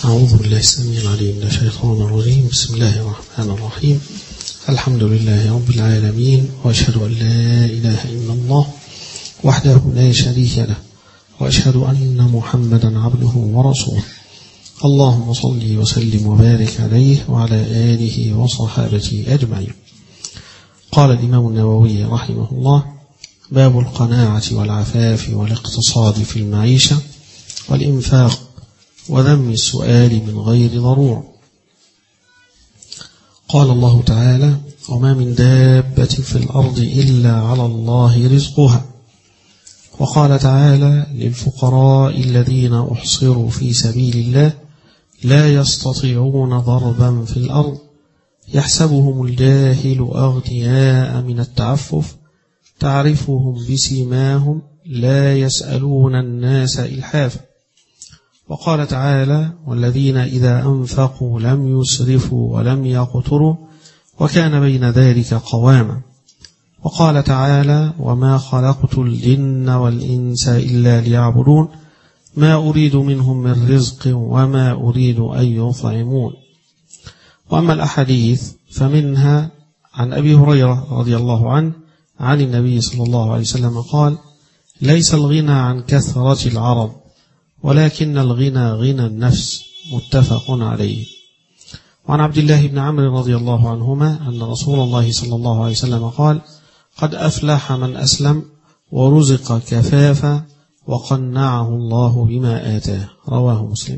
أعوذ بالله السميع العليم من الشيطان الرجيم. بسم الله الرحمن الرحيم. الحمد لله رب العالمين، وأشهد أن لا إله إلا الله وحده لا شريك له، وأشهد أن محمدا عبده ورسوله. اللهم صل وسلم وبارك عليه وعلى آله وصحابته أجمعين. قال الإمام النووي رحمه الله: باب القناعة والعفاف والاقتصاد في المعيشة والإنفاق وذم السؤال من غير ضرورة. قال الله تعالى: وما من دابة في الأرض إلا على الله رزقها. وقال تعالى: للفقراء الذين أحصروا في سبيل الله لا يستطيعون ضربا في الأرض يحسبهم الجاهل أغنياء من التعفف تعرفهم بسيماهم لا يسألون الناس إلحافا. وقال تعالى: والذين إذا أنفقوا لم يسرفوا ولم يقتروا وكان بين ذلك قواما. وقال تعالى: وما خلقت الجن والإنس إلا ليعبدون ما أريد منهم من رزق وما أريد أن يطعمون. وأما الأحاديث فمنها عن أبي هريرة رضي الله عنه عن النبي صلى الله عليه وسلم قال: ليس الغنى عن كثرة العرب ولكن الغنى غنى النفس. متفق عليه. وعن عبد الله بن عمرو رضي الله عنهما أن رسول الله صلى الله عليه وسلم قال: قد أفلح من أسلم ورزق كفافا وقنعه الله بما آتاه. رواه مسلم.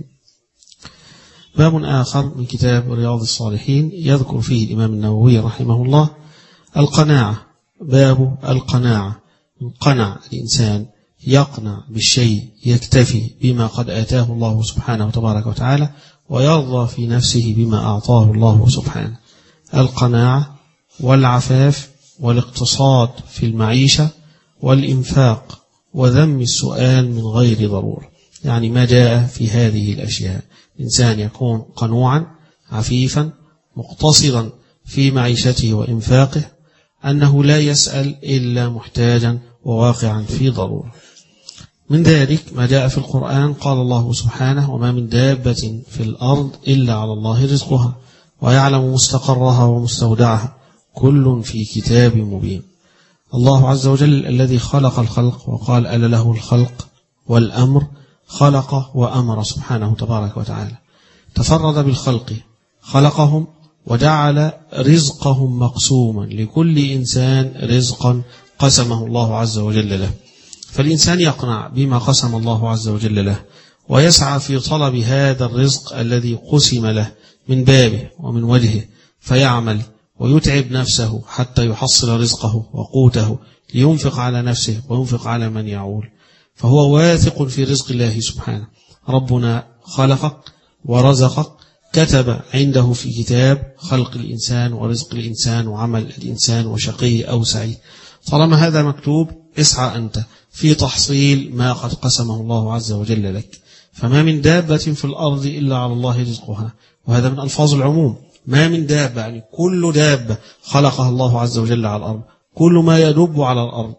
باب آخر من كتاب رياض الصالحين يذكر فيه الإمام النووي رحمه الله القناعة. باب القناعة: قنع الإنسان، يقنع بالشيء، يكتفي بما قد آتاه الله سبحانه وتبارك وتعالى ويرضى في نفسه بما أعطاه الله سبحانه. القناعة والعفاف والاقتصاد في المعيشة والإنفاق وذم السؤال من غير ضرورة، يعني ما جاء في هذه الأشياء. إنسان يكون قنوعا عفيفا مقتصدا في معيشته وإنفاقه، أنه لا يسأل إلا محتاجا وواقعا في ضرورة. من ذلك ما جاء في القرآن، قال الله سبحانه: وما من دابة في الأرض إلا على الله رزقها ويعلم مستقرها ومستودعها كل في كتاب مبين. الله عز وجل الذي خلق الخلق وقال: ألا له الخلق والأمر، خلق وأمر سبحانه تبارك وتعالى. تفرد بالخلق، خلقهم وجعل رزقهم مقسوما، لكل إنسان رزقا قسمه الله عز وجل له. فالإنسان يقنع بما قسم الله عز وجل له ويسعى في طلب هذا الرزق الذي قسم له من بابه ومن وجهه، فيعمل ويتعب نفسه حتى يحصل رزقه وقوته لينفق على نفسه وينفق على من يعول، فهو واثق في رزق الله سبحانه. ربنا خلقك ورزقك، كتب عنده في كتاب خلق الإنسان ورزق الإنسان وعمل الإنسان وشقي أو سعيد. طالما هذا مكتوب، اسعى أنت في تحصيل ما قد قسمه الله عز وجل لك. فما من دابة في الأرض إلا على الله رزقها، وهذا من ألفاظ العموم. ما من دابة يعني كل دابة خلقها الله عز وجل على الأرض، كل ما يدب على الأرض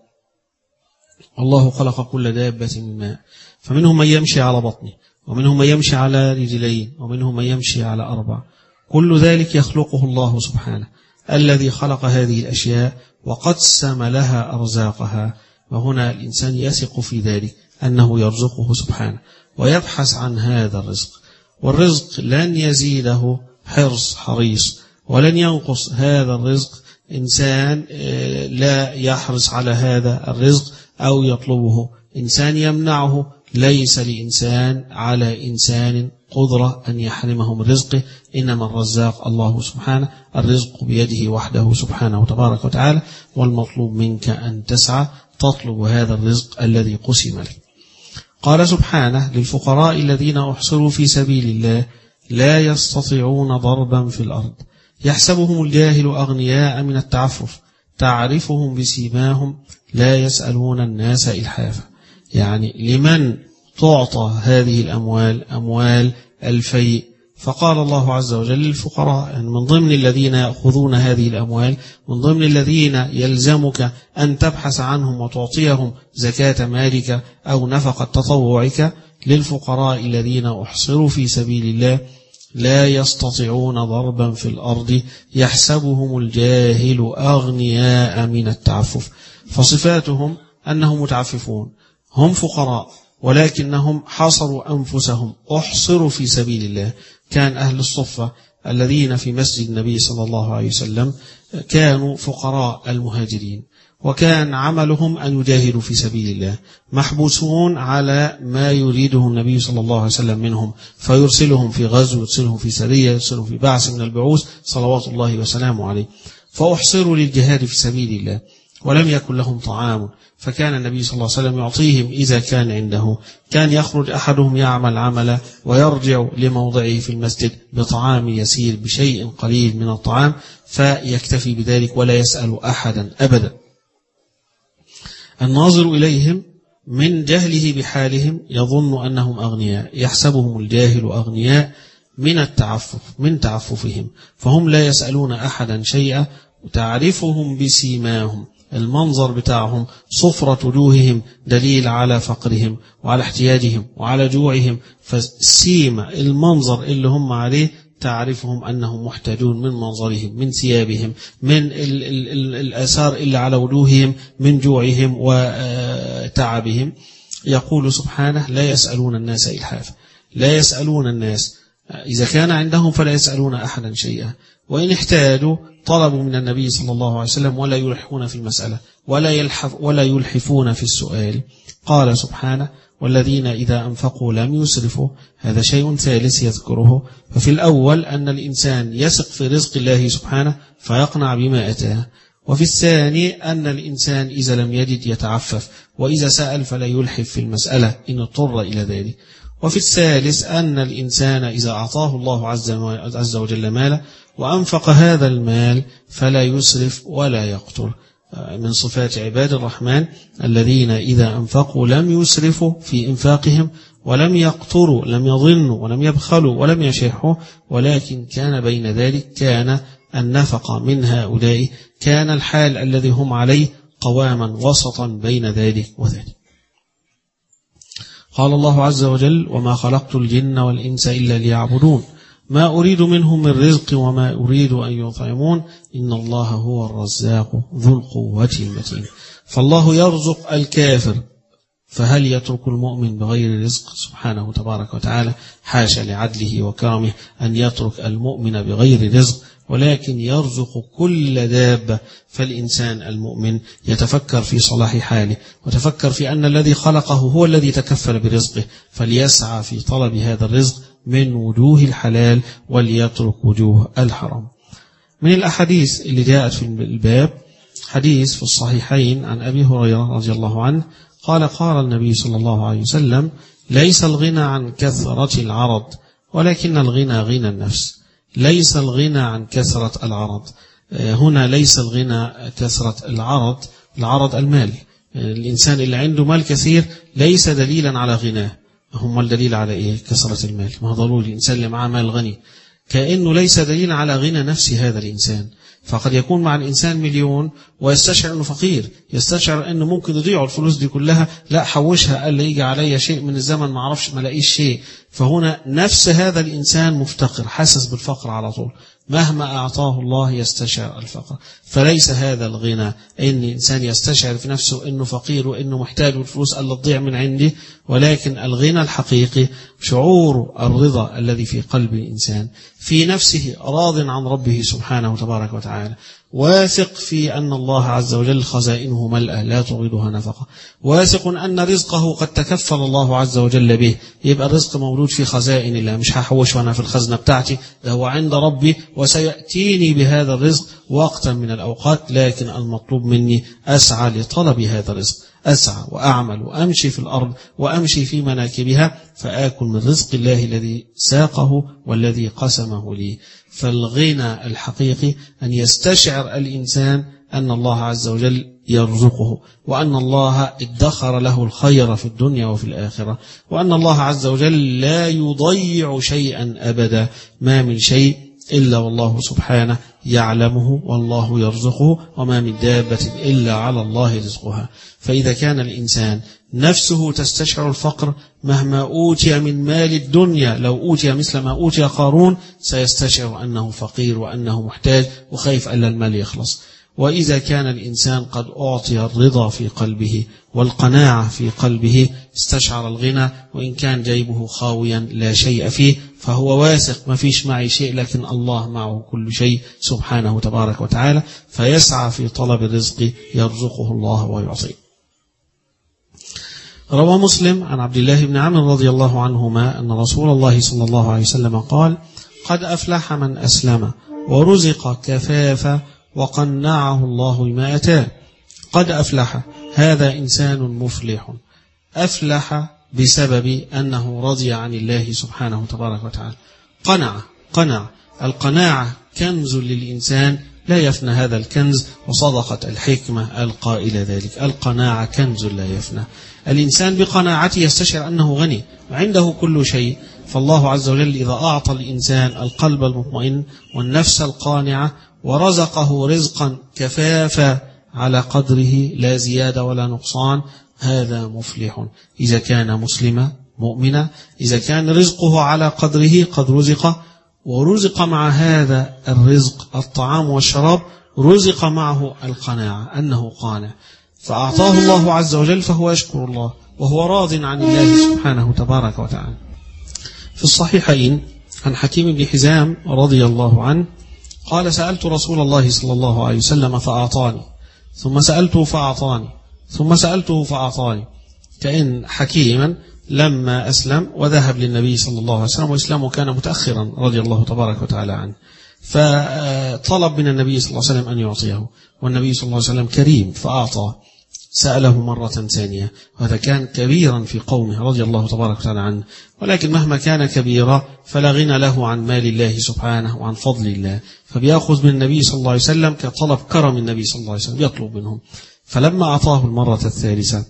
الله خلق كل دابة من ماء، فمنهم من يمشي على بطنه ومنهم من يمشي على رجلين ومنهم من يمشي على 4. كل ذلك يخلقه الله سبحانه الذي خلق هذه الأشياء وقسم لها أرزاقها. وهنا الإنسان يثق في ذلك أنه يرزقه سبحانه ويبحث عن هذا الرزق، والرزق لن يزيده حريص ولن ينقص هذا الرزق إنسان لا يحرص على هذا الرزق أو يطلبه. إنسان يمنعه، ليس لإنسان على إنسان قدرة أن يحرمه من رزقه، إنما الرزاق الله سبحانه، الرزق بيده وحده سبحانه وتبارك وتعالى، والمطلوب منك أن تسعى تطلب هذا الرزق الذي قسم لك. قال سبحانه: للفقراء الذين أحصروا في سبيل الله لا يستطيعون ضربا في الأرض يحسبهم الجاهل أغنياء من التعفف تعرفهم بسيماهم لا يسألون الناس إلحافا. يعني لمن تعطى هذه الأموال، أموال الفيء، فقال الله عز وجل للفقراء، يعني من ضمن الذين يأخذون هذه الأموال، من ضمن الذين يلزمك أن تبحث عنهم وتعطيهم زكاة مالك أو نفقة تطوعك، للفقراء الذين أحصروا في سبيل الله لا يستطيعون ضربا في الأرض يحسبهم الجاهل أغنياء من التعفف. فصفاتهم أنهم متعففون، هم فقراء ولكنهم حصروا أنفسهم، أحصروا في سبيل الله. كان أهل الصفة الذين في مسجد النبي صلى الله عليه وسلم كانوا فقراء المهاجرين، وكان عملهم أن يجاهدوا في سبيل الله، محبوسون على ما يريده النبي صلى الله عليه وسلم منهم، فيرسلهم في غزو، يرسلهم في سرية، يرسلهم في بعث من البعوث صلوات الله وسلامه عليه. فأحصروا للجهاد في سبيل الله ولم يكن لهم طعام، فكان النبي صلى الله عليه وسلم يعطيهم إذا كان عنده. كان يخرج أحدهم يعمل عملا ويرجع لموضعه في المسجد بطعام يسير، بشيء قليل من الطعام، فيكتفي بذلك ولا يسأل أحدا أبدا. الناظر إليهم من جهله بحالهم يظن أنهم أغنياء، يحسبهم الجاهل أغنياء من التعفف، من تعففهم، فهم لا يسألون أحدا شيئا. وتعرفهم بسيماهم، المنظر بتاعهم، صفرة وجوههم دليل على فقرهم وعلى احتياجهم وعلى جوعهم. فالسيمة، المنظر اللي هم عليه، تعرفهم أنهم محتاجون من منظرهم، من ثيابهم، من الآثار اللي على وجوههم، من جوعهم وتعبهم. يقول سبحانه لا يسألون الناس إلحافا، لا يسألون الناس، إذا كان عندهم فلا يسألون أحدا شيئا، وإن احتاجوا طلبوا من النبي صلى الله عليه وسلم ولا يلحون في المسألة ولا يلحفون في السؤال. قال سبحانه والذين إذا أنفقوا لم يسرفوا. هذا شيء ثالث يذكره. ففي الأول أن الإنسان يثق في رزق الله سبحانه فيقنع بما أتاه، وفي الثاني أن الإنسان إذا لم يجد يتعفف، وإذا سأل فلا يلحف في المسألة إن اضطر إلى ذلك. وفي الثالث أن الإنسان إذا أعطاه الله عز وجل مالا وأنفق هذا المال فلا يسرف ولا يقتر. من صفات عباد الرحمن الذين إذا أنفقوا لم يسرفوا في إنفاقهم ولم يقتروا، لم يظنوا ولم يبخلوا ولم يشحوا، ولكن كان بين ذلك، كان النفق من هؤلاء، كان الحال الذي هم عليه قواما وسطا بين ذلك وذلك. قال الله عز وجل وما خلقت الجن والإنس إلا ليعبدون ما أريد منهم من رزق وما أريد أن يطعمون إن الله هو الرزاق ذو القوة المتين. فالله يرزق الكافر، فهل يترك المؤمن بغير رزق؟ سبحانه تبارك وتعالى، حاشا لعدله وكرمه أن يترك المؤمن بغير رزق، ولكن يرزق كل دابة. فالإنسان المؤمن يتفكر في صلاح حاله، وتفكر في أن الذي خلقه هو الذي تكفل برزقه، فليسعى في طلب هذا الرزق من وجوه الحلال وليترك وجوه الحرام. من الأحاديث اللي جاءت في الباب حديث في الصحيحين عن أبي هريرة رضي الله عنه قال قال النبي صلى الله عليه وسلم ليس الغنى عن كثرة العرض ولكن الغنى غنى النفس. ليس الغنى عن كثرة العرض، هنا ليس الغنى كثرة العرض، العرض المال. الإنسان اللي عنده مال كثير ليس دليلا على غناه. هم الدليل على إيه؟ كثرة المال. ما ضروري الإنسان اللي معه مال غني، كأنه ليس دليلا على غنى نفس هذا الإنسان. فقد يكون مع الإنسان مليون ويستشعر أنه فقير، يستشعر أنه ممكن يضيع الفلوس دي كلها، لا حوشها، قال لي يجي علي شيء من الزمن ما عرفش ما لاقيش شيء. فهنا نفس هذا الإنسان مفتقر، حاسس بالفقر على طول، مهما أعطاه الله يستشعر الفقر. فليس هذا الغنى إن إنسان يستشعر في نفسه أنه فقير وأنه محتاج والفلوس ألا تضيع من عندي، ولكن الغنى الحقيقي شعور الرضا الذي في قلب الإنسان، في نفسه راض عن ربه سبحانه تبارك وتعالى، واثق في أن الله عز وجل خزائنه ملأة لا تغيضها نفقة، واثق أن رزقه قد تكفل الله عز وجل به. يبقى الرزق موجود في خزائن الله، مش هحوش وأنا في الخزنة بتاعتي، ده هو عند ربي وسيأتيني بهذا الرزق وقتا من الأوقات. لكن المطلوب مني أسعى لطلب هذا الرزق، أسعى وأعمل وأمشي في الأرض وأمشي في مناكبها فآكل من رزق الله الذي ساقه والذي قسمه لي. فالغنى الحقيقي أن يستشعر الإنسان أن الله عز وجل يرزقه، وأن الله ادخر له الخير في الدنيا وفي الآخرة، وأن الله عز وجل لا يضيع شيئا أبدا، ما من شيء إلا والله سبحانه يعلمه والله يرزقه وما من دابة إلا على الله رزقها. فإذا كان الإنسان نفسه تستشعر الفقر مهما أوتي من مال الدنيا، لو أوتي مثل ما أوتي قارون سيستشعر أنه فقير وأنه محتاج وخايف ألا المال يخلص. وإذا كان الإنسان قد أعطي الرضا في قلبه والقناعة في قلبه استشعر الغنى، وإن كان جيبه خاويا لا شيء فيه فهو واثق ما فيش معي شيء لكن الله معه كل شيء سبحانه تبارك وتعالى، فيسعى في طلب الرزق يرزقه الله ويعطيه. روى مسلم عن عبد الله بن عمرو رضي الله عنهما أن رسول الله صلى الله عليه وسلم قال: قد أفلح من أسلم ورزق كفافا وقنعه الله بما أتاه. قد أفلح، هذا إنسان مفلح، أفلح بسبب أنه رضي عن الله سبحانه تبارك وتعالى. قنع، القناعة كنز للإنسان لا يفنى هذا الكنز، وصدقت الحكمة القائلة ذلك: القناعة كنز لا يفنى. الإنسان بقناعته يستشعر أنه غني وعنده كل شيء، فالله عز وجل إذا أعطى الإنسان القلب المطمئن والنفس القانعة ورزقه رزقا كفافا على قدره لا زيادة ولا نقصان، هذا مفلح. إذا كان مسلما مؤمنا، إذا كان رزقه على قدره قد رزق، ورزق مع هذا الرزق الطعام والشراب، رزق معه القناعة أنه قانع، فأعطاه الله عز وجل فهو يشكر الله وهو راض عن الله سبحانه تبارك وتعالى. في الصحيحين عن حكيم بن حزام رضي الله عنه قال: سألت رسول الله صلى الله عليه وسلم فأعطاني، ثم سألته فأعطاني، ثم سألته فأعطاني. كأن حكيما لما أسلم وذهب للنبي صلى الله عليه وسلم، وإسلامه كان متأخرا رضي الله تبارك وتعالى عنه، فطلب من النبي صلى الله عليه وسلم أن يعطيه، والنبي صلى الله عليه وسلم كريم فأعطاه. سأله مرة ثانية، وهذا كان كبيرا في قومه رضي الله تبارك وتعالى عنه، ولكن مهما كان كبيرا فلا غنى له عن مال الله سبحانه وعن فضل الله، فبيأخذ من النبي صلى الله عليه وسلم كطلب كرم النبي صلى الله عليه وسلم، يطلب منهم. فلما أعطاه المرة الثالثة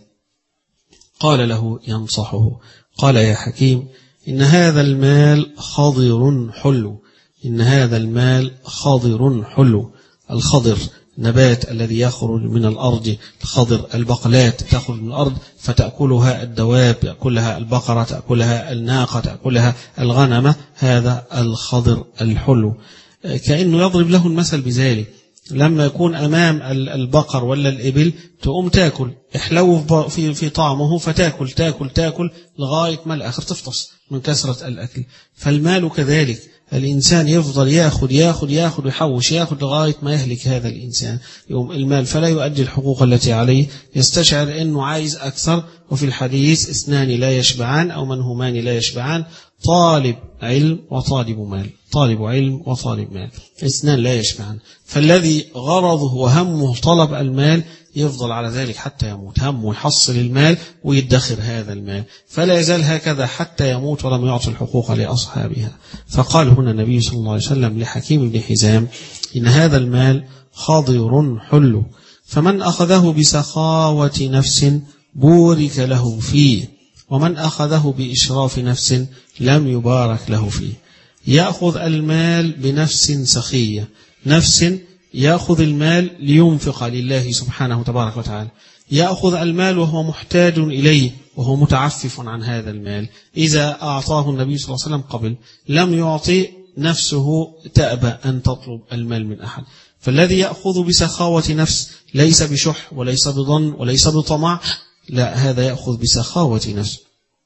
قال له ينصحه، قال: يا حكيم، إن هذا المال خضر حلو، إن هذا المال خضر حلو. الخضر نبات الذي يخرج من الأرض، الخضر البقلات تخرج من الأرض فتأكلها الدواب، تأكلها البقرة، تأكلها الناقة، تأكلها الغنمة، هذا الخضر الحلو. كأنه يضرب له المثل بذلك، لما يكون أمام البقر ولا الإبل تقوم تأكل، احلو في طعمه فتأكل تأكل تأكل لغاية ما الآخر تفطس من كثرة الأكل. فالمال كذلك، الإنسان يفضل يأخذ يأخذ يأخذ ويحوش يأخذ لغاية ما يهلك هذا الإنسان يوم المال، فلا يؤدي الحقوق التي عليه، يستشعر أنه عايز أكثر. وفي الحديث: اثنان لا يشبعان أو منهمان لا يشبعان، طالب علم وطالب مال، طالب علم وطالب مال، اثنان لا يشبعان. فالذي غرضه وهمه طلب المال يفضل على ذلك حتى يموت، همه يحصل المال ويدخر هذا المال، فلا يزال هكذا حتى يموت ولم يعطي الحقوق لأصحابها. فقال هنا النبي صلى الله عليه وسلم لحكيم بن حزام: إن هذا المال خضر حلو، فمن أخذه بسخاوة نفس بورك له فيه، ومن أخذه بإشراف نفس لم يبارك له فيه. يأخذ المال بنفس سخية، نفس يأخذ المال لينفق لله سبحانه تبارك وتعالى، يأخذ المال وهو محتاج إليه وهو متعفف عن هذا المال. إذا أعطاه النبي صلى الله عليه وسلم قبل، لم يعطي نفسه تأبى أن تطلب المال من أحد. فالذي يأخذ بسخاوة نفس ليس بشح وليس بظن وليس بطمع، لا، هذا يأخذ بسخاوة نفس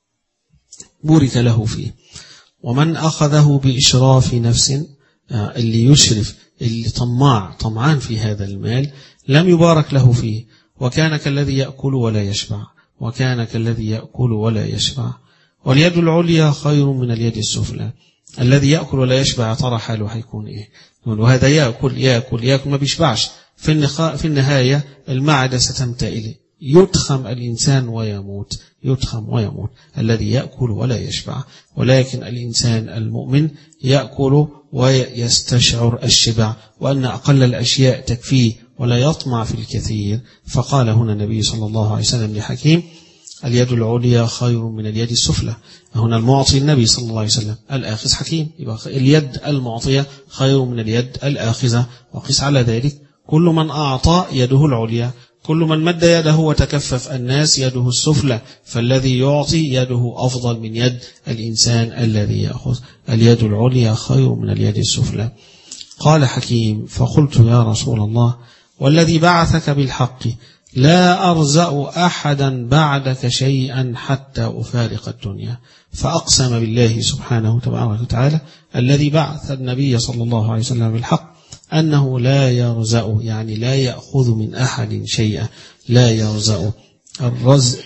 بورك له فيه. ومن أخذه بإشراف نفس، اللي يشرف، اللي طمعان في هذا المال، لم يبارك له فيه، وكان كالذي يأكل ولا يشبع، وكان كالذي يأكل ولا يشبع. واليد العليا خير من اليد السفلى. الذي يأكل ولا يشبع ترى حاله هيكون إيه؟ وهذا يأكل يأكل يأكل ما بيشبعش، في النهاية المعدة ستمتئل، يتخم الإنسان ويموت، يتخم ويموت. الذي يأكل ولا يشبع. ولكن الإنسان المؤمن يأكل ويستشعر الشبع، وأن أقل الأشياء تكفيه ولا يطمع في الكثير. فقال هنا النبي صلى الله عليه وسلم لحكيم: اليد العليا خير من اليد السفلى. هنا المعطي النبي صلى الله عليه وسلم، الآخذ حكيم، يبقى اليد المعطية خير من اليد الآخذة. وقس على ذلك كل من أعطى يده العليا، كل من مد يده وتكفف الناس يده السفلى، فالذي يعطي يده أفضل من يد الإنسان الذي يأخذ. اليد العليا خير من اليد السفلى. قال حكيم: فقلت يا رسول الله والذي بعثك بالحق لا أرزأ أحدا بعدك شيئا حتى أفارق الدنيا. فأقسم بالله سبحانه تبارك وتعالى الذي بعث النبي صلى الله عليه وسلم بالحق أنه لا يرزأ، يعني لا يأخذ من أحد شيئا. لا يرزأ، الرزء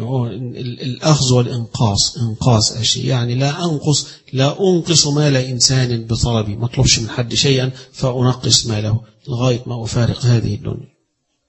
الأخذ والإنقاص، إنقاص أشياء، يعني لا أنقص مال إنسان بطلبي، ما اطلبش من حد شيئا فأنقص ماله لغاية ما أفارق هذه الدنيا.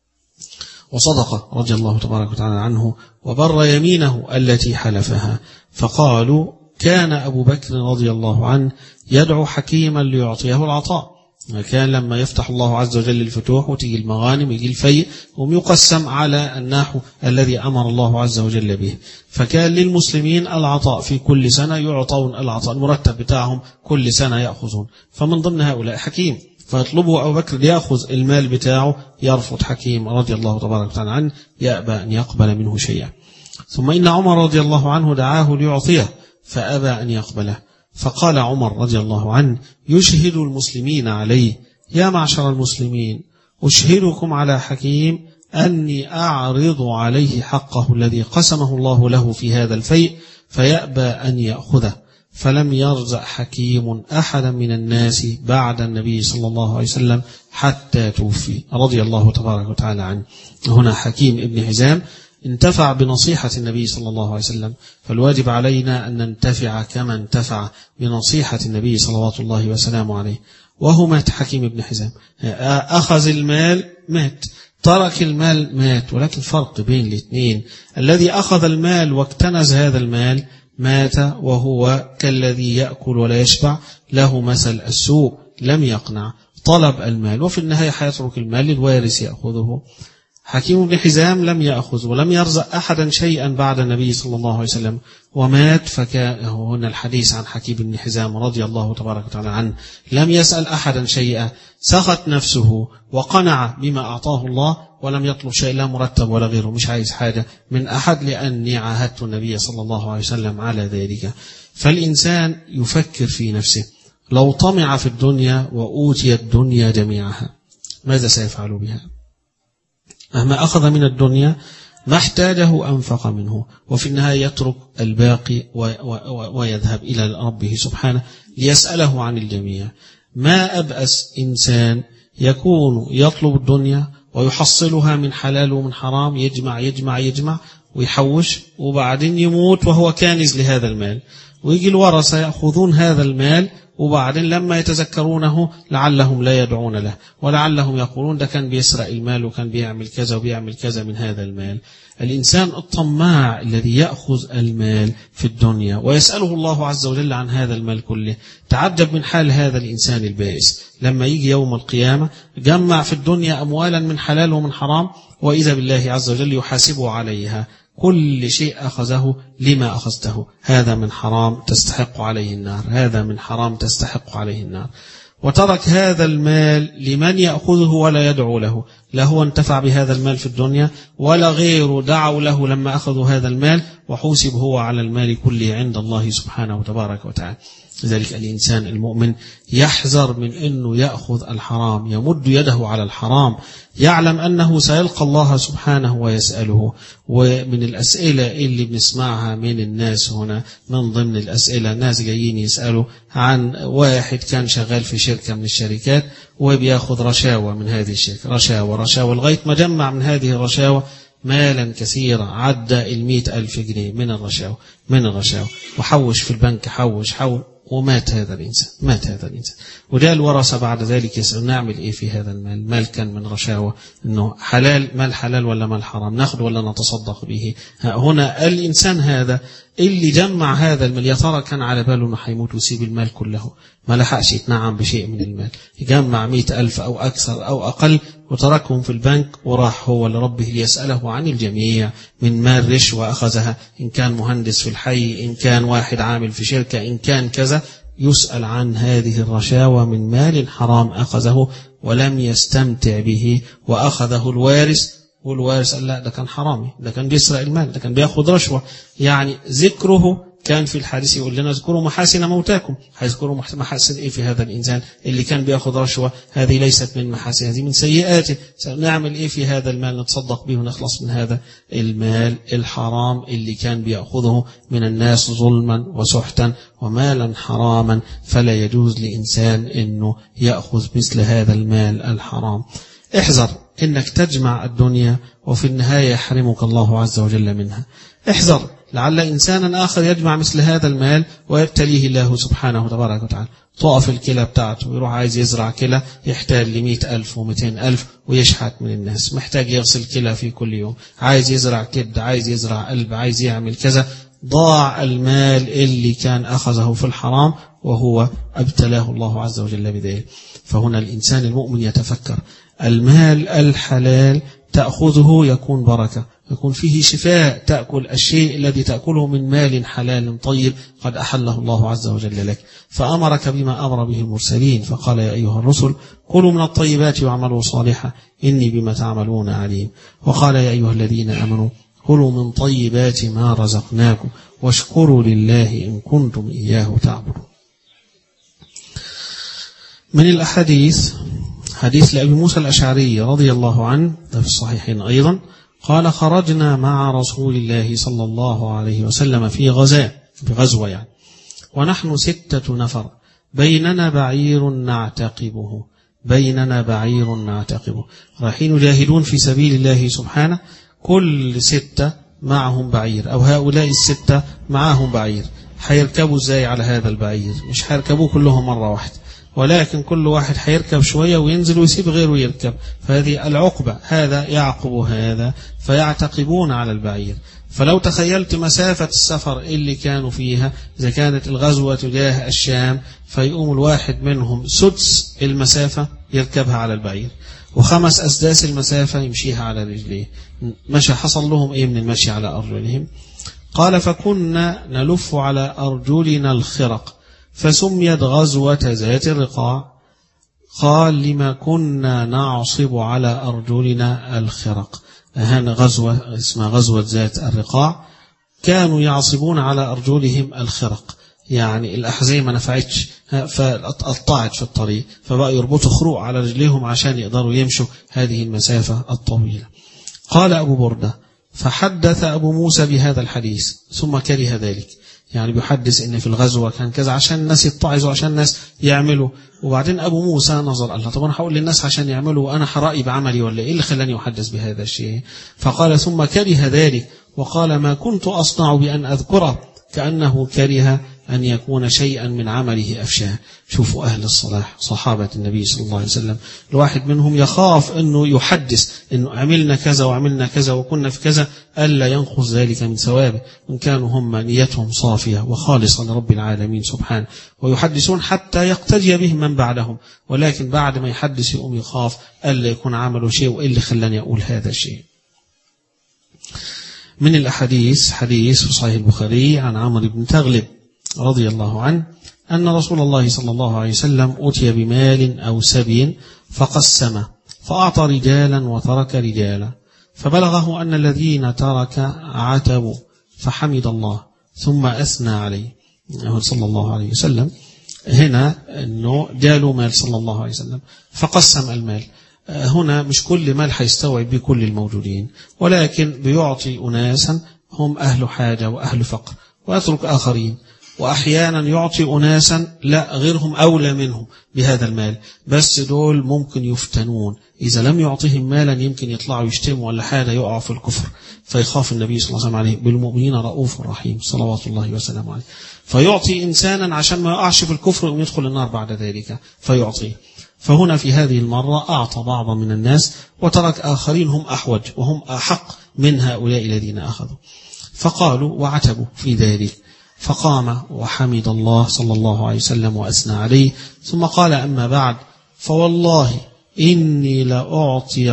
وصدق رضي الله تبارك وتعالى عنه وبر يمينه التي حلفها. فقالوا: كان أبو بكر رضي الله عنه يدعو حكيما ليعطيه العطاء. كان لما يفتح الله عز وجل الفتوح وتيجي المغانم يجي الفيء ويقسم على النحو الذي أمر الله عز وجل به، فكان للمسلمين العطاء في كل سنة، يعطون العطاء المرتب بتاعهم كل سنة يأخذون. فمن ضمن هؤلاء حكيم، فيطلبه أبو بكر ليأخذ المال بتاعه، يرفض حكيم رضي الله تبارك وتعالى عنه، يأبى أن يقبل منه شيئا. ثم إن عمر رضي الله عنه دعاه ليعطيه فأبى أن يقبله، فقال عمر رضي الله عنه: يشهد المسلمين عليه: يا معشر المسلمين أشهدكم على حكيم أني أعرض عليه حقه الذي قسمه الله له في هذا الفيء فيأبى أن يأخذه. فلم يرزق حكيم أحدا من الناس بعد النبي صلى الله عليه وسلم حتى توفي رضي الله تبارك وتعالى عنه. هنا حكيم ابن حزام انتفع بنصيحة النبي صلى الله عليه وسلم، فالواجب علينا أن ننتفع كما انتفع بنصيحة النبي صلوات الله وسلامه عليه. وهو مات حكيم ابن حزام، أخذ المال مات، ترك المال مات، ولكن فرق بين الاثنين: الذي أخذ المال واكتنز هذا المال مات وهو كالذي يأكل ولا يشبع، له مثل السوء، لم يقنع، طلب المال وفي النهاية حيترك المال للوارث يأخذه. حكيم بن حزام لم يأخذ ولم يرزق أحدا شيئا بعد النبي صلى الله عليه وسلم ومات. فكان هنا الحديث عن حكيم بن حزام رضي الله تبارك وتعالى عنه، لم يسأل أحدا شيئا، سخط نفسه وقنع بما أعطاه الله ولم يطلب شيء، لا مرتب ولا غيره، مش عايز حاجة من أحد، لأني عاهدت النبي صلى الله عليه وسلم على ذلك. فالإنسان يفكر في نفسه: لو طمع في الدنيا وأوتي الدنيا جميعها ماذا سيفعل بها؟ مهما أخذ من الدنيا ما احتاجه أنفق منه، وفي النهاية يترك الباقي ويذهب إلى ربه سبحانه ليسأله عن الجميع. ما أبأس إنسان يكون يطلب الدنيا ويحصلها من حلال ومن حرام، يجمع يجمع يجمع ويحوش، وبعدين يموت وهو كانز لهذا المال، ويجي الورثة يأخذون هذا المال، وبعدين لما يتذكرونه لعلهم لا يدعون له، ولعلهم يقولون ده كان بيسرق المال وكان بيعمل كذا وبيعمل كذا من هذا المال. الإنسان الطماع الذي يأخذ المال في الدنيا ويسأله الله عز وجل عن هذا المال كله، تعجب من حال هذا الإنسان البائس لما يجي يوم القيامة جمع في الدنيا أموالا من حلال ومن حرام، وإذا بالله عز وجل يحاسبه عليها. كل شيء أخذه لما أخذته، هذا من حرام تستحق عليه النار، هذا من حرام تستحق عليه النار. وترك هذا المال لمن يأخذه ولا يدعو له، لا هو انتفع بهذا المال في الدنيا ولا غيره دعوا له لما أخذوا هذا المال، وحوسب هو على المال كله عند الله سبحانه وتبارك وتعالى. لذلك الإنسان المؤمن يحذر من أنه يأخذ الحرام، يمد يده على الحرام، يعلم أنه سيلقى الله سبحانه ويسأله. ومن الأسئلة اللي بنسمعها من الناس هنا، من ضمن الأسئلة ناس جايين يسألوا عن واحد كان شغال في شركة من الشركات وبياخذ رشاوى من هذه الشركة، رشاوى لغاية ما جمع من هذه الرشاوى مالا كثيرا عدى 100,000 جنيه من الرشاوى وحوش في البنك، حوش ومات هذا الإنسان. وجاء الورثة بعد ذلك يسأل: نعمل إيه في هذا المال؟ مال كان من رشاوى، إنه حلال، مال حلال ولا مال حرام، ناخذ ولا نتصدق به؟ هنا الإنسان هذا اللي جمع هذا المال يا ترى كان على باله انه هيموت ويسيب المال كله؟ ما لحقش يتنعم بشيء من المال، يجمع 100,000 أو أكثر أو أقل وتركهم في البنك وراح هو لربه ليسأله عن الجميع من مال رشوة أخذها، إن كان مهندس في الحي، إن كان واحد عامل في شركة، إن كان كذا، يسأل عن هذه الرشاوى من مال حرام أخذه ولم يستمتع به وأخذه الوارث، والوارث قال لا ده كان حرامي، ده كان بيسرق المال، ده كان بياخد رشوة. يعني ذكره كان في الحديث يقول لنا اذكروا محاسن موتاكم. هيذكروا محاسن ايه في هذا الانسان اللي كان بياخد رشوة؟ هذه ليست من محاسن، هذه من سيئاته. سنعمل ايه في هذا المال؟ نتصدق به ونخلص من هذا المال الحرام اللي كان بيأخذه من الناس ظلما وسحتا ومالا حراما. فلا يجوز لإنسان انه يأخذ مثل هذا المال الحرام. احذر انك تجمع الدنيا وفي النهاية يحرمك الله عز وجل منها. احذر لعل إنسانا آخر يجمع مثل هذا المال ويبتليه الله سبحانه تبارك وتعالى، تقف الكلى بتاعته ويروح عايز يزرع كلى يحتاج ل100,000 و200,000 ويشحت من الناس، محتاج يغسل كلى في كل يوم، عايز يزرع كبد، عايز يزرع قلب، عايز يعمل كذا، ضاع المال اللي كان أخذه في الحرام وهو ابتلاه الله عز وجل بذلك. فهنا الإنسان المؤمن يتفكر، المال الحلال تأخذه يكون بركة، يكون فيه شفاء، تأكل الشيء الذي تأكله من مال حلال طيب قد أحله الله عز وجل لك. فأمرك بما أمر به المرسلين، فقال يا أيها الرسل كلوا من الطيبات واعملوا صالحا إني بما تعملون عليم. وقال يا أيها الذين آمنوا كلوا من طيبات ما رزقناكم واشكروا لله إن كنتم إياه تعبدون. من الأحاديث حديث لأبي موسى الأشعري رضي الله عنه في الصحيحين أيضا، قال خرجنا مع رسول الله صلى الله عليه وسلم في غزوة يعني، ونحن 6 نفر، بيننا بعير نعتقبه، رايحين يجاهدون في سبيل الله سبحانه، كل 6 معهم بعير، أو هؤلاء 6 معهم بعير. هيركبوا ازاي على هذا البعير؟ مش هيركبوه كلهم مرة واحدة، ولكن كل واحد هيركب شوية وينزل ويسيب غيره يركب، فهذه العقبة، هذا يعقب هذا فيعتقبون على البعير. فلو تخيلت مسافة السفر اللي كانوا فيها، إذا كانت الغزوة تجاه الشام، فيقوم الواحد منهم 1/6 المسافة يركبها على البعير، و5 أسداس المسافة يمشيها على رجليه. مشى، حصل لهم إيه من المشي على أرجلهم؟ قال فكنا نلف على أرجلنا الخرق فسميت غزوة ذات الرقاع. قال لما كنا نعصب على أرجلنا الخرق، هنا غزوة اسمها غزوة ذات الرقاع، كانوا يعصبون على أرجلهم الخرق، يعني الأحزية ما نفعتش فقطعت في الطريق، فبقى يربطوا خروق على رجليهم عشان يقدروا يمشوا هذه المسافة الطويلة. قال أبو بردة فحدث أبو موسى بهذا الحديث ثم كره ذلك، يعني بيحدث ان في الغزوة كان كذا عشان الناس يتعظوا، عشان الناس يعملوا. وبعدين ابو موسى نظر الله، طب انا هقول للناس عشان يعملوا وانا هرأي بعملي ولا ايه اللي خلاني احدث بهذا الشيء؟ فقال ثم كره ذلك وقال ما كنت اصنع بان اذكره، كأنه كره أن يكون شيئا من عمله أفشاه. شوفوا أهل الصلاح صحابة النبي صلى الله عليه وسلم، الواحد منهم يخاف أنه يحدث أنه عملنا كذا وعملنا كذا وكنا في كذا، ألا ينقص ذلك من ثوابه، إن كانوا هم نيتهم صافية وخالصة لرب العالمين سبحانه، ويحدثون حتى يقتدي بهم من بعدهم، ولكن بعد ما يحدث يقوم يخاف ألا يكون عمله شيء وإيه اللي خلاني أقول هذا الشيء. من الأحاديث حديث في صحيح البخاري عن عمرو بن تغلب رضي الله عنه أن رسول الله صلى الله عليه وسلم أتي بمال أو سبي فقسمه، فأعطى رجالا وترك رجالا، فبلغه أن الذين ترك عتبوا، فحمد الله ثم أثنى عليه صلى الله عليه وسلم. هنا أنه جاله مال صلى الله عليه وسلم فقسم المال. هنا مش كل مال هيستوعب بكل الموجودين، ولكن بيعطي أناسا هم أهل حاجة وأهل فقر ويترك آخرين، وأحيانا يعطي أناسا لا غيرهم أولى منهم بهذا المال، بس دول ممكن يفتنون، إذا لم يعطيهم مالا يمكن يطلعوا يشتموا ولا حاجة يقعوا في الكفر، فيخاف النبي صلى الله عليه وسلم عليه بالمؤمنين رؤوف رحيم صلوات الله وسلامه عليه، فيعطي إنسانا عشان ما يقعش في الكفر ويدخل النار بعد ذلك فيعطيه. فهنا في هذه المرة أعطى بعضا من الناس وترك آخرين هم أحوج وهم أحق من هؤلاء الذين أخذوا. فقالوا وعتبوا في ذلك. فقام وحمد الله صلى الله عليه وسلم وأثنى عليه، ثم قال: أما بعد، فوالله إني لأعطي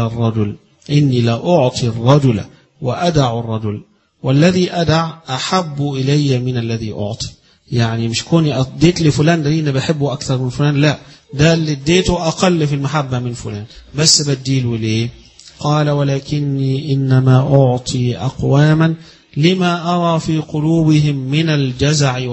الرجل وأدع الرجل، والذي أدع أحب إلي من الذي أعطي. يعني مش كوني أديت لفلان ده أنا بحبه أكثر من فلان، لا، ده اللي اديته أقل في المحبة من فلان، بس بديله ليه؟ قال: ولكني إنما أعطي أقواما لما أرى في قلوبهم من الجزع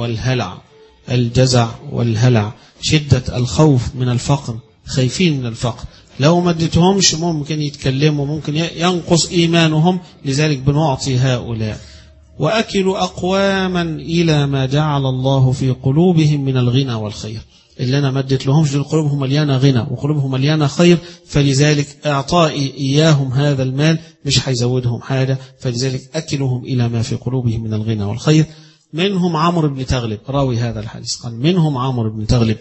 والهلع، شدة الخوف من الفقر، خايفين من الفقر، لو ما اديتهمش ممكن يتكلموا، ممكن ينقص إيمانهم، لذلك بنعطي هؤلاء. وأكل أقواما إلى ما جعل الله في قلوبهم من الغنى والخير، اللي أنا ما اديت لهمش، قلوبهم مليانة غنى وقلوبهم مليانة خير، فلذلك إعطائي إياهم هذا المال مش هيزودهم حاجة، فلذلك أكلهم إلى ما في قلوبهم من الغنى والخير. منهم عمرو بن تغلب راوي هذا الحديث، قال: منهم عمرو بن تغلب.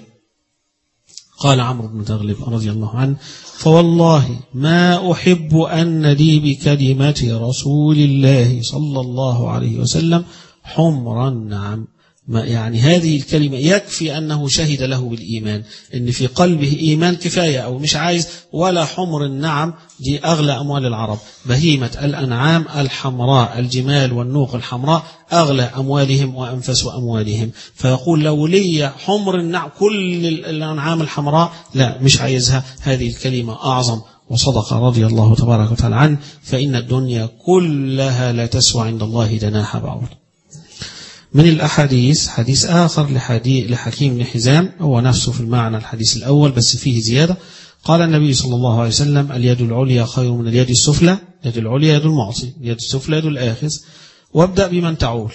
قال عمرو بن تغلب رضي الله عنه: فوالله ما أحب أن لي بكلمة رسول الله صلى الله عليه وسلم حمر النعم. يعني هذه الكلمة يكفي أنه شهد له بالإيمان، إن في قلبه إيمان كفاية، أو مش عايز ولا حمر النعم، دي أغلى أموال العرب، بهيمة الأنعام الحمراء، الجمال والنوق الحمراء أغلى أموالهم وأنفس أموالهم، فيقول: لو لي حمر النعم كل الأنعام الحمراء، لا، مش عايزها، هذه الكلمة أعظم. وصدق رضي الله تبارك وتعالى عنه، فإن الدنيا كلها لا تسوى عند الله جناح بعوض. من الأحاديث حديث آخر لحكيم بن حزام، هو نفسه في المعنى الحديث الأول بس فيه زيادة. قال النبي صلى الله عليه وسلم: اليد العليا خير من اليد السفلى. اليد العليا يد المعطي، اليد السفلى يد الآخذ. وابدأ بمن تعول،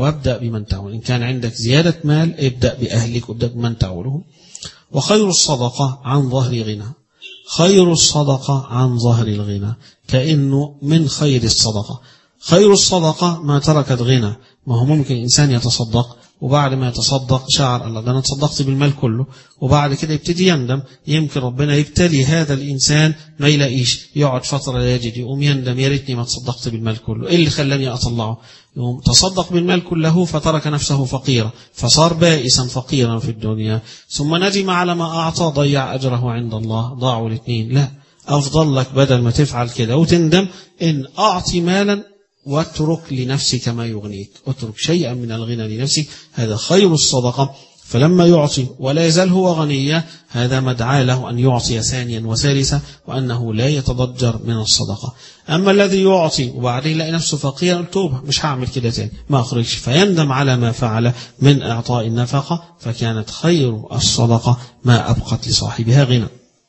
إن كان عندك زيادة مال ابدأ بأهلك وابدأ بمن تعوله. وخير الصدقة عن ظهر غنى، خير الصدقة عن ظهر الغنى، كأنه من خير الصدقة. خير الصدقة ما تركت غنى. ما هو ممكن إنسان يتصدق وبعد ما يتصدق شعر: الله، ده أنا تصدقت بالمال كله، وبعد كده يبتدي يندم، يمكن ربنا يبتلي هذا الإنسان ما يلاقيش، يقعد فترة لا يجد، يقوم يندم: يا ريتني ما تصدقت بالمال كله، إيه اللي خلاني أطلعه؟ يقوم تصدق بالمال كله فترك نفسه فقيرا، فصار بائسا فقيرا في الدنيا، ثم ندم على ما أعطى، ضيع أجره عند الله، ضاعوا الاثنين. لا، أفضل لك بدل ما تفعل كده وتندم إن أعطي مالا واترك لنفسك ما يغنيك، اترك شيئا من الغنى لنفسك، هذا خير الصدقة. فلما يعطي ولا يزال هو غنيا، هذا مدعى له أن يعطي ثانيا وثالثا، وأنه لا يتضجر من الصدقة. أما الذي يعطي وبعدين يلاقي نفسه فقيرا، توبة، مش هعمل كده تاني، ما أخرجش، فيندم على ما فعل من إعطاء النفقة، فكانت خير الصدقة ما أبقت لصاحبها غنى.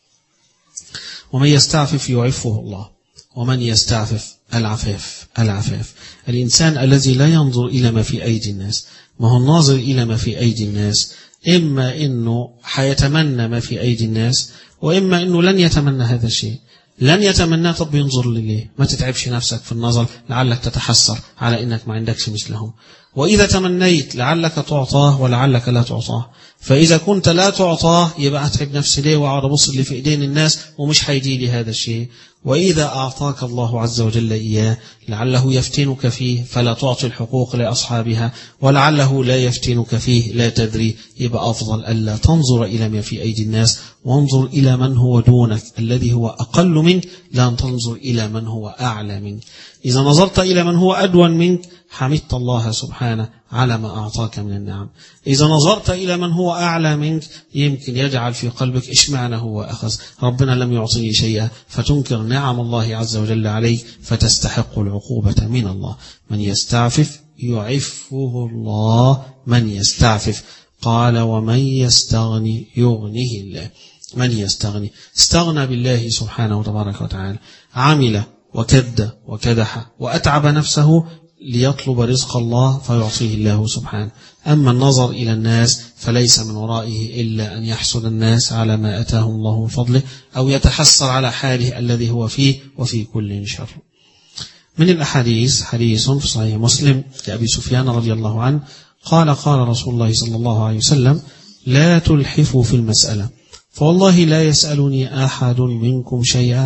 ومن يستعفف يعفه الله، ومن يستعفف العفاف. الإنسان الذي لا ينظر إلى ما في أيدي الناس، ما هو الناظر إلى ما في أيدي الناس إما إنه حيتمنى ما في أيدي الناس، وإما إنه لن يتمنى هذا الشيء، لن يتمنى. طب ينظر ليه؟ ما تتعبش نفسك في النظر، لعلك تتحسر على إنك ما عندكش مثلهم. وإذا تمنيت لعلك تعطاه ولعلك لا تعطاه، فإذا كنت لا تعطاه يبقى أتعب نفسي ليه وأقعد أبص اللي في إيدين الناس ومش هيجي لي هذا الشيء. وإذا أعطاك الله عز وجل إياه لعله يفتنك فيه فلا تعطي الحقوق لأصحابها، ولعله لا يفتنك فيه لا تدري، يبقى أفضل ألا تنظر إلى ما في أيدي الناس، وانظر إلى من هو دونك الذي هو أقل منك، لا تنظر إلى من هو أعلى منك. إذا نظرت إلى من هو أدون منك حمدت الله سبحانه على ما أعطاك من النعم. إذا نظرت إلى من هو أعلى منك يمكن يجعل في قلبك إشمعنى هو أخذ، ربنا لم يعطني شيئا، فتنكر نعم الله عز وجل عليك فتستحق العقوبة من الله. من يستعفف يعفه الله، من يستعفف. قال: ومن يستغني يغنيه الله. من يستغني استغنى بالله سبحانه وتبارك وتعالى، عمل وكد وكدح وأتعب نفسه ليطلب رزق الله فيعطيه الله سبحانه. أما النظر إلى الناس فليس من ورائه إلا أن يحسد الناس على ما أتاهم الله من فضله، أو يتحسر على حاله الذي هو فيه، وفي كل شر. من الأحاديث حديث في صحيح مسلم لأبي سفيان رضي الله عنه قال: قال رسول الله صلى الله عليه وسلم: لا تلحفوا في المسألة، فوالله لا يسألني أحد منكم شيئا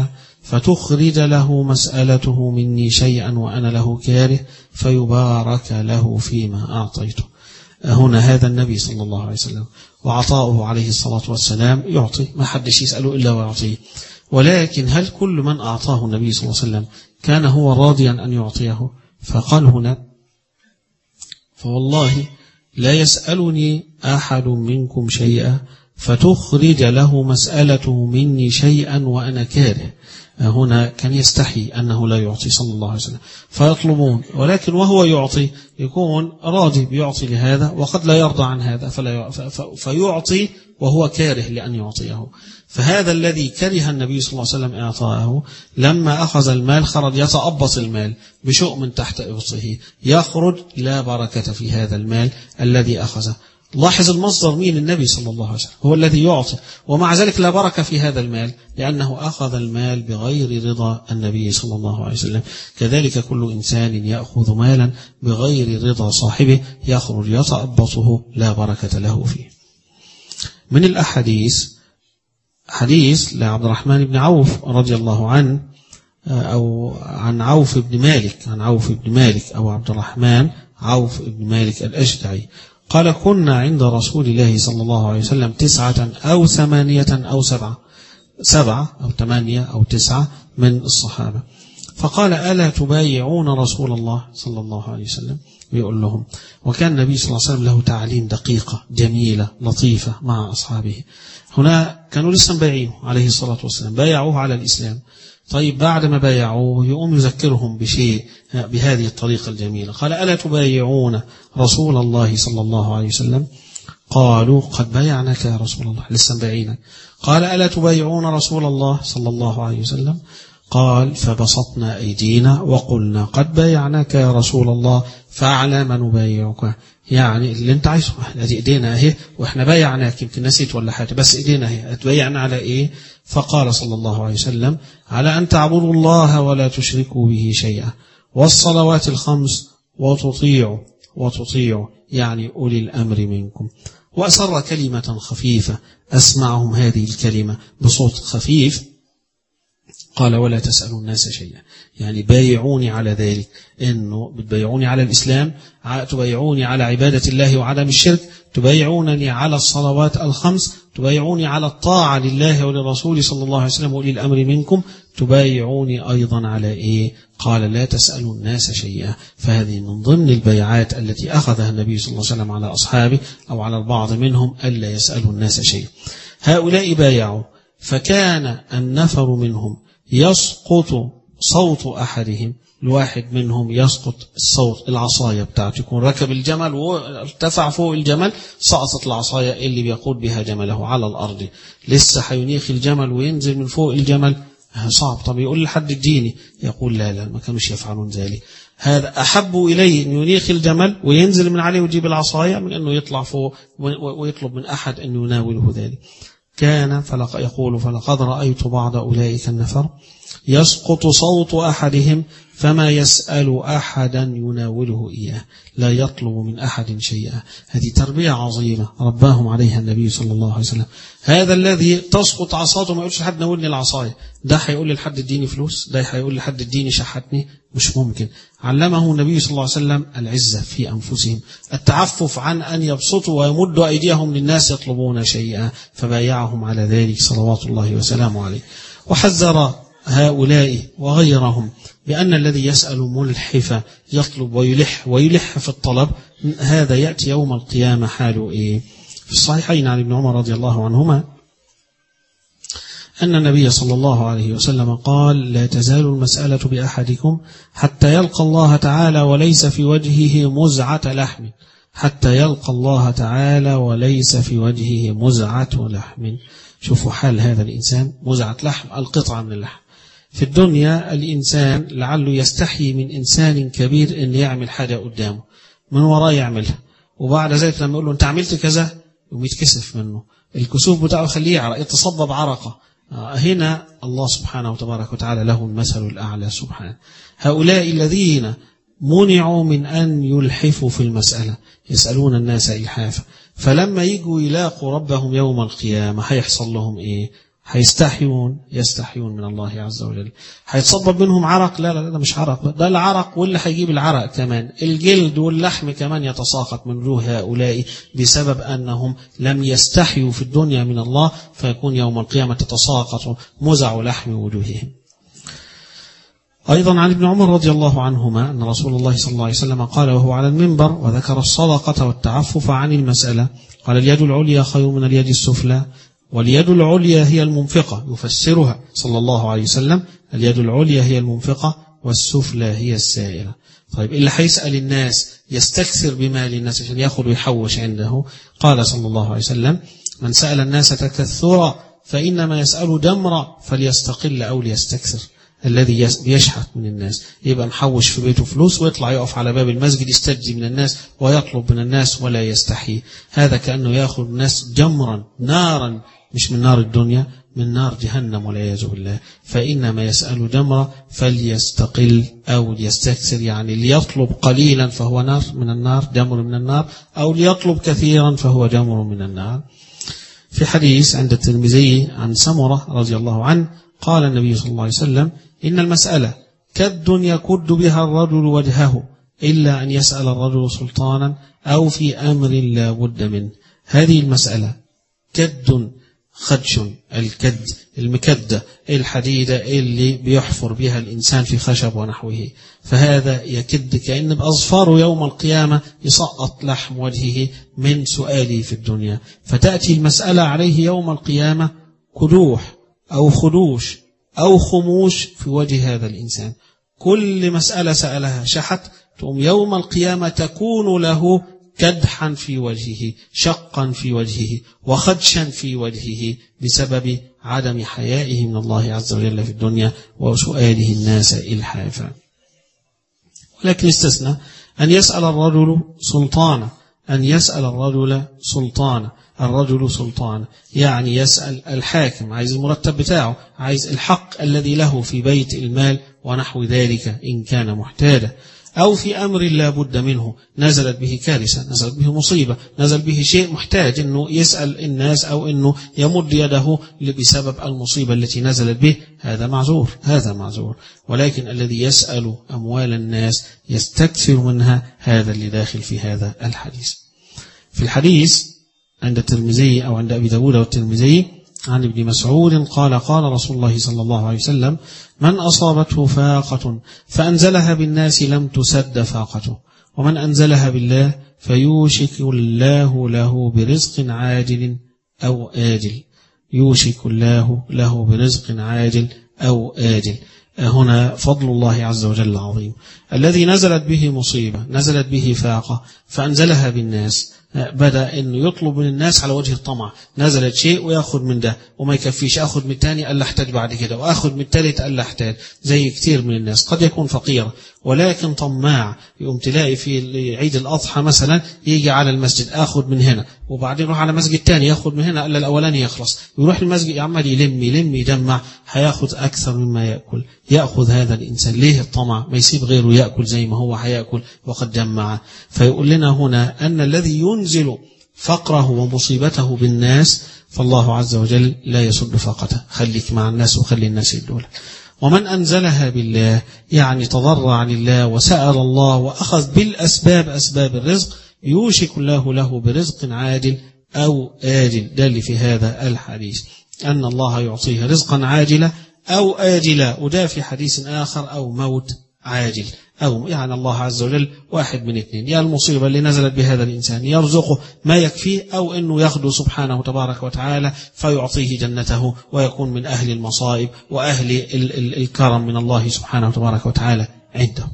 فتخرج له مسألته مني شيئا وأنا له كاره فيبارك له فيما أعطيته. هنا هذا النبي صلى الله عليه وسلم وعطاؤه عليه الصلاة والسلام يعطي، ما حدش يسأله إلا ويعطيه. ولكن هل كل من أعطاه النبي صلى الله عليه وسلم كان هو راضيا أن يعطيه؟ فقال هنا: فوالله لا يسألني أحد منكم شيئا فتخرج له مسألته مني شيئا وأنا كاره. هنا كان يستحي أنه لا يعطي صلى الله عليه وسلم فيطلبون، ولكن وهو يعطي يكون راضي بيعطي لهذا وقد لا يرضى عن هذا فيعطي وهو كاره لأن يعطيه. فهذا الذي كره النبي صلى الله عليه وسلم إعطاءه لما أخذ المال خرج يتأبط المال بشؤم تحت إبطه، يخرج لا بركة في هذا المال الذي أخذه. لاحظ المصدر مين؟ النبي صلى الله عليه وسلم هو الذي يعطي، ومع ذلك لا بركة في هذا المال لأنه أخذ المال بغير رضا النبي صلى الله عليه وسلم. كذلك كل إنسان يأخذ مالا بغير رضا صاحبه يخرج يتأبطه لا بركة له فيه. من الأحاديث حديث لعبد الرحمن بن عوف رضي الله عنه، أو عن عوف بن مالك أو عبد الرحمن عوف بن مالك الأشجعي قال: كنا عند رسول الله صلى الله عليه وسلم 9 أو 8 أو 7 أو 8 أو 9 من الصحابة، فقال: ألا تبايعون رسول الله صلى الله عليه وسلم؟ ويقول لهم. وكان النبي صلى الله عليه وسلم له تعليم دقيقة جميلة لطيفة مع أصحابه. هنا كانوا لسه بايعينه عليه الصلاة والسلام، بايعوه على الإسلام. طيب بعد ما بايعوه يقوم يذكرهم بشيء بهذه الطريقة الجميلة. قال: ألا تبايعون رسول الله صلى الله عليه وسلم؟ قالوا: قد بايعناك يا رسول الله، لسه بايعينك. قال: ألا تبايعون رسول الله صلى الله عليه وسلم؟ قال: فبسطنا أيدينا وقلنا: قد بايعناك يا رسول الله فعلى ما نبايعك. يعني اللي انت عايزه، ادي ايدينا اهي واحنا بايعناك، يمكن نسيت ولا حاجه، بس ايدينا اهي، هتبايعنا على ايه؟ فقال صلى الله عليه وسلم: على ان تعبدوا الله ولا تشركوا به شيئا، والصلوات الخمس، وتطيعوا يعني اولي الامر منكم. واسر كلمه خفيفه اسمعهم هذه الكلمه بصوت خفيف، قال: ولا تسألوا الناس شيئا. يعني بايعوني على ذلك، انه بتبايعوني على الإسلام، تبايعوني على عبادة الله وعدم الشرك، تبايعونني على الصلوات الخمس، تبايعوني على الطاعة لله وللرسول صلى الله عليه وسلم وأولي الأمر منكم، تبايعوني أيضا على إيه؟ قال: لا تسألوا الناس شيئا. فهذه من ضمن البيعات التي أخذها النبي صلى الله عليه وسلم على أصحابه أو على البعض منهم، ألا يسألوا الناس شيئا. هؤلاء بايعوا، فكان النفر منهم يسقط صوت أحدهم، الواحد منهم يسقط الصوت، العصاية بتاعته، يكون ركب الجمل وارتفع فوق الجمل، سقطت العصاية اللي بيقود بها جمله على الأرض، لسه حينيخ الجمل وينزل من فوق الجمل، صعب. طب يقول لحد الديني، يقول لا ما كانوش يفعلون ذلك. هذا أحب إليه أن ينيخ الجمل وينزل من عليه ويجيب العصاية من أنه يطلع فوق ويطلب من أحد أن يناوله ذلك. كان يقول: فلقد رأيت بعض أولئك النفر يسقط صوت أحدهم فما يسأل أحدا يناوله إياه، لا يطلب من أحد شيئا. هذه تربية عظيمة رباهم عليها النبي صلى الله عليه وسلم. هذا الذي تسقط عصاته ما يقولش حد ناولني العصاية، ده هيقول لحد اديني فلوس، ده هيقول لحد اديني شحتني، مش ممكن. علمه النبي صلى الله عليه وسلم العزة في أنفسهم، التعفف عن أن يبسطوا ويمدوا أيديهم للناس يطلبون شيئا، فبايعهم على ذلك صلوات الله وسلامه عليه. وحذر هؤلاء وغيرهم بأن الذي يسأل ملحفة يطلب ويلح في الطلب، هذا يأتي يوم القيامة حاله إيه؟ في الصحيحين عن ابن عمر رضي الله عنهما أن النبي صلى الله عليه وسلم قال: لا تزال المسألة بأحدكم حتى يلقى الله تعالى وليس في وجهه مزعة لحم، حتى يلقى الله تعالى وليس في وجهه مزعة لحم. شوفوا حال هذا الإنسان، مزعة لحم، القطعة من اللحم. في الدنيا الإنسان لعله يستحي من إنسان كبير أن يعمل حاجة قدامه من وراه يعملها، وبعد ذلك لما يقول له أنت عملت كذا ويتكسف منه، الكسوف بتاعه يخليه يعرق، يتصبب عرقه. هنا الله سبحانه وتبارك وتعالى له المثل الأعلى سبحانه. هؤلاء الذين منعوا من أن يلحفوا في المسألة، يسألون الناس إلحافا، فلما يجوا يلاقوا ربهم يوم القيامة هيحصل لهم إيه؟ يستحيون من الله عز وجل. هيتصبب منهم عرق؟ لا ده مش عرق، ده العرق واللي هيجيب العرق كمان الجلد واللحم كمان يتساقط من وجوه هؤلاء بسبب أنهم لم يستحيوا في الدنيا من الله، فيكون يوم القيامة تتساقط مزع لحم وجوههم. أيضا عن ابن عمر رضي الله عنهما أن رسول الله صلى الله عليه وسلم قال وهو على المنبر وذكر الصدقة والتعفف عن المسألة، قال اليد العليا خير من اليد السفلى، واليد العليا هي المنفقة، يفسرها صلى الله عليه وسلم اليد العليا هي المنفقة والسفلى هي السائلة. طيب اللي هيسأل الناس يستكثر بمال الناس عشان ياخذ ويحوش عنده، قال صلى الله عليه وسلم من سأل الناس تكثرا فإنما يسأل دمرا فليستقل أو ليستكثر. الذي بيشحت من الناس يبقى محوش في بيته فلوس ويطلع يقف على باب المسجد يستجزي من الناس ويطلب من الناس ولا يستحي، هذا كأنه يأخذ الناس جمرا نارا، مش من نار الدنيا، من نار جهنم والعياذ بالله. فإنما يسأل دمرا فليستقل أو ليستكثر، يعني ليطلب قليلا فهو نار من النار، جمر من النار، أو ليطلب كثيرا فهو جمر من النار. في حديث عند الترمذي عن سمرة رضي الله عنه قال النبي صلى الله عليه وسلم إن المسألة كد يكد بها الرجل وجهه إلا أن يسأل الرجل سلطانا أو في أمر لا بد منه. هذه المسألة كد، خدش، الكد المكدة الحديدة اللي بيحفر بها الإنسان في خشب ونحوه، فهذا يكد كأن بأظفاره يوم القيامة يسقط لحم وجهه من سؤاله في الدنيا، فتأتي المسألة عليه يوم القيامة كدوح أو خدوش أو خموش في وجه هذا الإنسان. كل مسألة سألها شحت، تقوم يوم القيامة تكون له كدحا في وجهه، شقا في وجهه، وخدشا في وجهه بسبب عدم حيائه من الله عز وجل في الدنيا وسؤاله الناس إلحافا. ولكن استثنى أن يسأل الرجل سلطانا، أن يسأل الرجل سلطانا، الرجل سلطان يعني يسأل الحاكم، عايز المرتب بتاعه، عايز الحق الذي له في بيت المال ونحو ذلك إن كان محتاجا، أو في أمر لا بد منه، نزلت به كارثة، نزلت به مصيبة، نزل به شيء محتاج أنه يسأل الناس أو أنه يمد يده بسبب المصيبة التي نزلت به، هذا معذور، هذا معذور. ولكن الذي يسأل أموال الناس يستكثر منها، هذا اللي داخل في هذا الحديث. في الحديث عند الترمذي أو عند أبي داود والترمذي عن ابن مسعود قال قال رسول الله صلى الله عليه وسلم من أصابته فاقة فأنزلها بالناس لم تسد فاقته، ومن أنزلها بالله فيوشك الله له برزق عاجل أو آجل، يوشك الله له برزق عاجل أو آجل. هنا فضل الله عز وجل عظيم. الذي نزلت به مصيبة، نزلت به فاقة فأنزلها بالناس، بدأ أنه يطلب من الناس على وجه الطمع، نزلت شيء ويأخذ من ده وما يكفيش، أخذ من الثاني ألا احتاج بعد كده، وأخذ من الثالث ألا احتاج، زي كتير من الناس قد يكون فقير ولكن طماع، يقوم تلاقي في عيد الأضحى مثلا يجي على المسجد أخذ من هنا وبعدين يروح على مسجد تاني يأخذ من هنا ألا الأولاني يخلص، يروح المسجد يعمل يلم يجمع، هيأخذ أكثر مما يأكل. يأخذ هذا الإنسان ليه الطمع؟ ما يسيب غيره يأكل زي ما هو هيأكل وقد جمع. فيقول لنا هنا أن الذي ينزل فقره ومصيبته بالناس فالله عز وجل لا يسد فاقته، خليك مع الناس وخلي الناس يدولك. ومن أنزلها بالله يعني تضرع لله وسأل الله وأخذ بالأسباب، أسباب الرزق، يوشك الله له برزق عاجل أو آجل. ده اللي في هذا الحديث أن الله يعطيه رزقا عاجلا أو آجلا، وده في حديث آخر أو موت عاجل، أو يعني الله عز وجل واحد من اثنين، يا المصيبة اللي نزلت بهذا الإنسان يرزقه ما يكفيه، أو أنه ياخده سبحانه تبارك وتعالى فيعطيه جنته ويكون من أهل المصائب وأهل الكرم من الله سبحانه تبارك وتعالى عنده.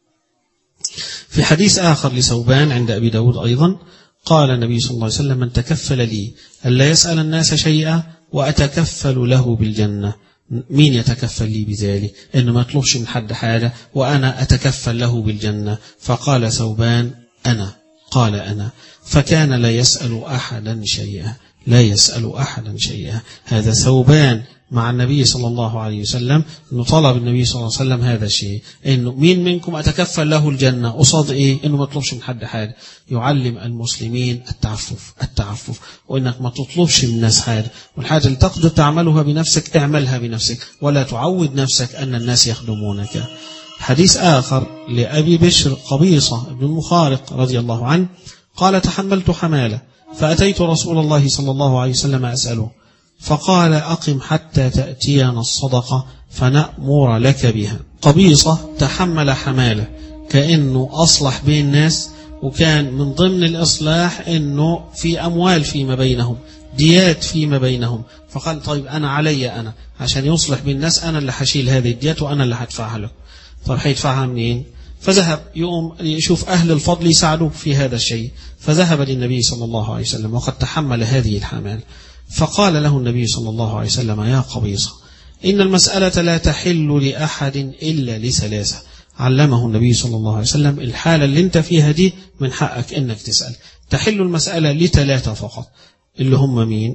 في حديث آخر لثوبان عند أبي داود أيضا قال النبي صلى الله عليه وسلم من تكفل لي ألا يسأل الناس شيئا وأتكفل له بالجنة. مين يتكفل لي بذلك؟ إنه ما يطلبش من حد حاجة وأنا أتكفل له بالجنة. فقال ثوبان أنا، قال أنا، فكان لا يسأل أحدا شيئا، لا يسأل أحدا شيئا. هذا ثوبان مع النبي صلى الله عليه وسلم، انه طلب النبي صلى الله عليه وسلم هذا الشيء، انه مين منكم اتكفل له الجنة، قصاد ايه؟ انه ما يطلبش من حد حاجة. يعلم المسلمين التعفف، وانك ما تطلبش من الناس حاجة، والحاجة اللي تقدر تعملها بنفسك اعملها بنفسك، ولا تعود نفسك ان الناس يخدمونك. حديث آخر لأبي بشر قبيصة بن المخارق رضي الله عنه قال: تحملت حمالة فأتيت رسول الله صلى الله عليه وسلم أسأله، فقال: أقم حتى تأتينا الصدقة فنأمر لك بها. قبيصة تحمل حمالة كأنه أصلح بين الناس، وكان من ضمن الإصلاح أنه في أموال فيما بينهم، ديات فيما بينهم، فقال: طيب أنا علي أنا عشان يصلح بين الناس، أنا اللي هشيل هذه الديات وأنا اللي هدفعها له. طيب هيدفعها منين؟ فذهب يقوم يشوف أهل الفضل يساعدوه في هذا الشيء، فذهب للنبي صلى الله عليه وسلم وقد تحمل هذه الحمال، فقال له النبي صلى الله عليه وسلم: يا قبيصة، إن المسألة لا تحل لأحد إلا لثلاثة. علمه النبي صلى الله عليه وسلم الحالة اللي انت فيها دي من حقك انك تسأل، تحل المسألة لثلاثة فقط، اللي هم مين؟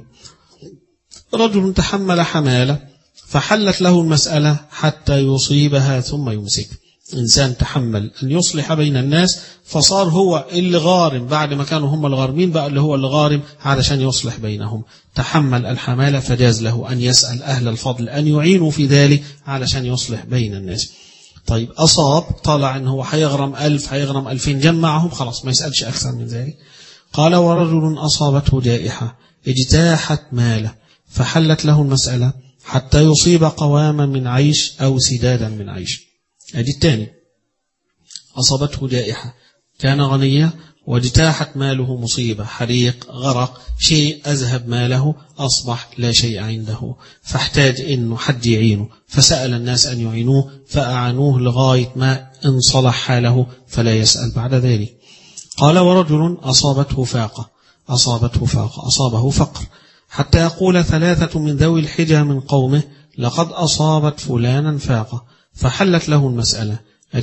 رجل تحمل حمالة فحلت له المسألة حتى يصيبها ثم يمسك. إنسان تحمل أن يصلح بين الناس فصار هو اللي غارم، بعد ما كانوا هم الغارمين بقى اللي هو اللي غارم علشان يصلح بينهم. تحمل الحمالة فجاز له أن يسأل أهل الفضل أن يعينوا في ذلك علشان يصلح بين الناس. طيب أصاب، طلع أنه هو هيغرم 1000 هيغرم 2000، جمعهم خلاص ما يسألش أكثر من ذلك. قال: ورجل أصابته جائحة اجتاحت ماله فحلت له المسألة حتى يصيب قواما من عيش أو سدادا من عيش. هذه الثاني، أصابته جائحة، كان غنية واجتاحت ماله مصيبة، حريق، غرق، شيء أذهب ماله، أصبح لا شيء عنده، فاحتاج إنه حد يعينه، فسأل الناس أن يعينوه فأعانوه لغاية ما انصلح حاله فلا يسأل بعد ذلك. قال: ورجل أصابته فاقة، أصابه فقر، حتى يقول 3 من ذوي الحجة من قومه: لقد أصابت فلانا فاقة، فحلت له المسألة. هذه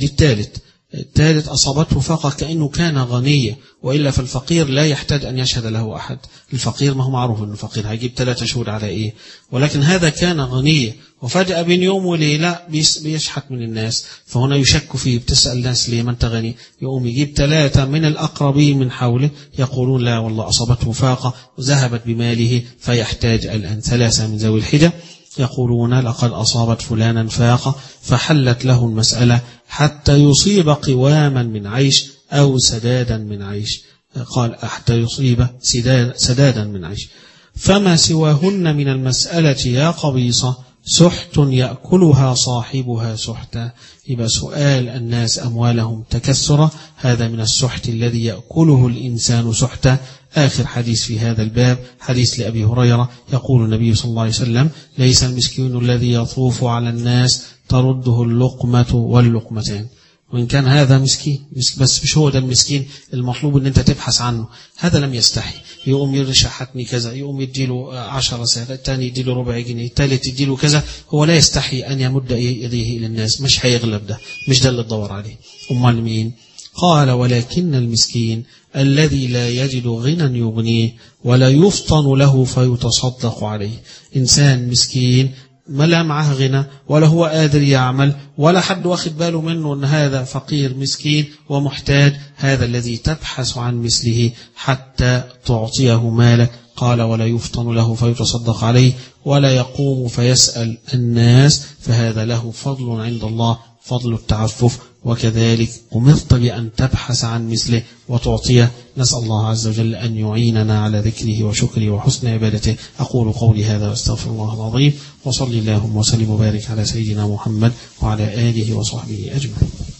الثالث أصابته فاقة كأنه كان غنية، وإلا فالفقير لا يحتاج أن يشهد له أحد، الفقير ما هو معروف أنه فقير، هيجيب 3 شهود على إيه؟ ولكن هذا كان غنية وفجأة بين يوم وليلة بيشحت من الناس، فهنا يشك فيه، بتسأل الناس ليه ما أنت غني؟ يقوم يجيب 3 من الأقربين من حوله يقولون: لا والله أصابته فاقة وذهبت بماله فيحتاج الآن. 3 من ذوي الحجة يقولون: لقد أصابت فلانا فاقة فحلت له المسألة حتى يصيب قواما من عيش أو سدادا من عيش. قال: حتى يصيب سدادا من عيش. فما سواهن من المسألة يا قبيصة سحت يأكلها صاحبها سحتا. يبقى سؤال الناس أموالهم تكسرة، هذا من السحت الذي يأكله الإنسان سحتا. آخر حديث في هذا الباب حديث لأبي هريرة، يقول النبي صلى الله عليه وسلم: ليس المسكين الذي يطوف على الناس ترده اللقمة واللقمتان. وإن كان هذا مسكين، بس مش هو ده المسكين المطلوب ان انت تبحث عنه. هذا لم يستحي، يقوم يرشحتني كذا، يقوم يديله 10 سنة، الثاني يديله ربع جنيه، الثالث يديله كذا. هو لا يستحي أن يمد يديه إلى الناس، مش هيغلب ده، مش ده اللي تدور عليه. أمال مين؟ قال: ولكن المسكين الذي لا يجد غنى يغنيه ولا يفطن له فيتصدق عليه. إنسان مسكين ما لا معه غنى ولا هو قادر يعمل ولا حد واخد باله منه أن هذا فقير مسكين ومحتاج، هذا الذي تبحث عن مثله حتى تعطيه مالك. قال: ولا يفطن له فيتصدق عليه ولا يقوم فيسأل الناس، فهذا له فضل عند الله، فضل التعفف. وكذلك أمرت بأن تبحث عن مثله وتعطيه. نسأل الله عز وجل أن يعيننا على ذكره وشكره وحسن عبادته. أقول قولي هذا واستغفر الله العظيم، وصلي اللهم وسلم وبارك على سيدنا محمد وعلى آله وصحبه أجمعين.